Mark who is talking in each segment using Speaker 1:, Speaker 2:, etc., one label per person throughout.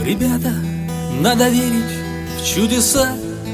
Speaker 1: Ребята, надо верить в чудеса.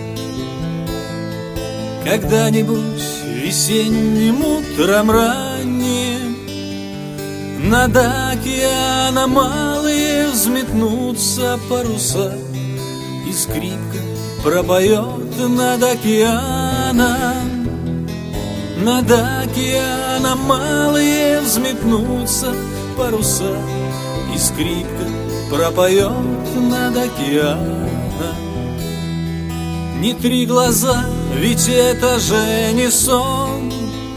Speaker 1: Когда-нибудь весенним утром ранним над океаном малые взметнутся паруса, и скрипка пропоет над океаном. Над океаном малые взметнутся паруса, и скрипка пропоет над океаном. Не три глаза, ведь это же не сон,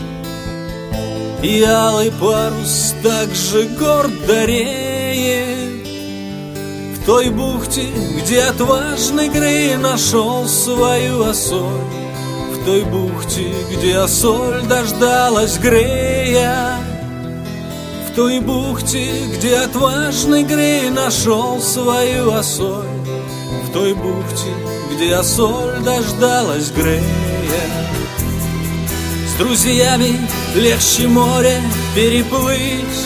Speaker 1: и алый парус так же гордо реет в той бухте, где отважный Грей нашел свою осоль. В той бухте, где осоль дождалась Грея. В той бухте, где отважный Грей нашел свою осоль. В той бухте, где осоль дождалась Грея. С друзьями легче море переплыть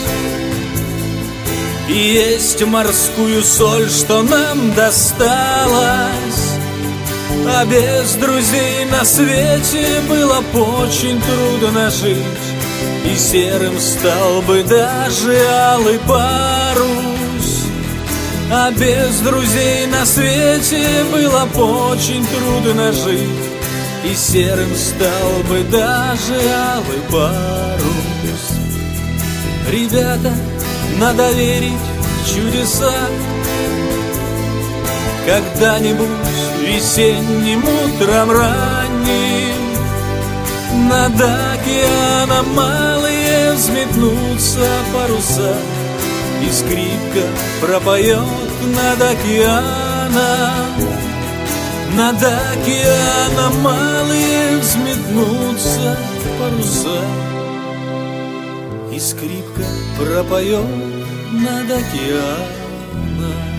Speaker 1: и есть морскую соль, что нам досталось. А без друзей на свете было б очень трудно жить, и серым стал бы даже алый парус. А без друзей на свете было б очень трудно жить, и серым стал бы даже алый парус. Ребята, надо верить в чудеса. Когда-нибудь весенним утром ранним над океаном малые взметнутся паруса, и скрипка пропоет над океаном. Над океаном малые взметнутся паруса, и скрипка пропоет над океаном.